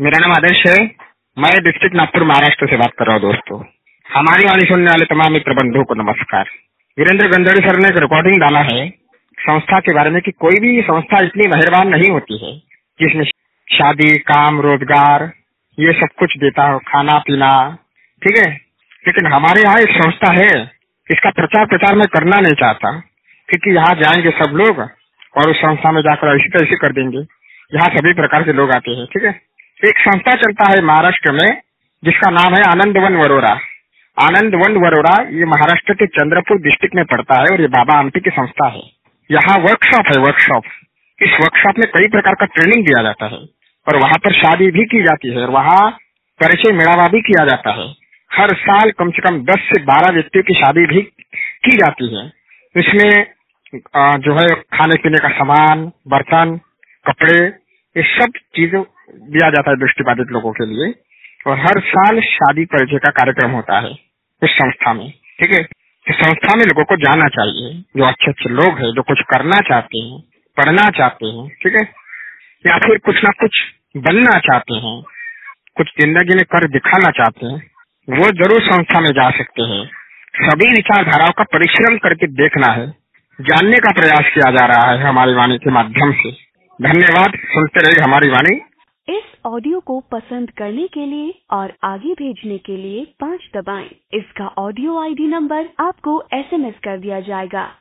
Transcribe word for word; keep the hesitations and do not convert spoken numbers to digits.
मेरा नाम आदर्श है। मैं डिस्ट्रिक्ट नागपुर महाराष्ट्र से बात कर रहा हूँ। दोस्तों, हमारी वाणी सुनने वाले तमाम मित्र बंधुओं को नमस्कार। वीरेंद्र गंधड़ी सर ने एक रिकॉर्डिंग डाला है संस्था के बारे में कि कोई भी संस्था इतनी मेहरबान नहीं होती है जिसमें शादी, काम, रोजगार ये सब कुछ देता हो, खाना पीना, ठीक है। लेकिन हमारे यहाँ एक संस्था है, इसका प्रचार प्रचार मैं करना नहीं चाहता क्योंकि यहाँ जाएंगे सब लोग और उस संस्था में जाकर ऐसे तैसे कर देंगे। यहाँ सभी प्रकार के लोग आते हैं, ठीक है। एक संस्था चलता है महाराष्ट्र में जिसका नाम है आनंद वन वरोरा। आनंद वन वरोरा ये महाराष्ट्र के चंद्रपुर डिस्ट्रिक्ट में पड़ता है और ये बाबा आमटी की संस्था है। यहाँ वर्कशॉप है, वर्कशॉप। इस वर्कशॉप में कई प्रकार का ट्रेनिंग दिया जाता है और वहाँ पर शादी भी की जाती है और वहाँ परिचय मेड़ावा भी किया जाता है। हर साल कम से कम दस से बारह व्यक्तियों की शादी भी की जाती है। इसमें जो है खाने पीने का सामान, बर्तन, कपड़े, ये सब चीजें दिया जाता है दृष्टिबाधित लोगों के लिए। और हर साल शादी परिचय का कार्यक्रम होता है उस संस्था में, ठीक है। इस संस्था में लोगों को जाना चाहिए जो अच्छे अच्छे लोग हैं, जो कुछ करना चाहते हैं, पढ़ना चाहते हैं, ठीक है, या फिर कुछ ना कुछ बनना चाहते हैं, कुछ जिंदगी में कर दिखाना चाहते हैं, वो जरूर संस्था में जा सकते हैं। सभी विचारधाराओं का परिश्रम करके देखना है, जानने का प्रयास किया जा रहा है हमारी वाणी के माध्यम से। धन्यवाद। सुनते रहिए हमारी वाणी। इस ऑडियो को पसंद करने के लिए और आगे भेजने के लिए पाँच दबाएं। इसका ऑडियो आईडी नंबर आपको एसएमएस कर दिया जाएगा।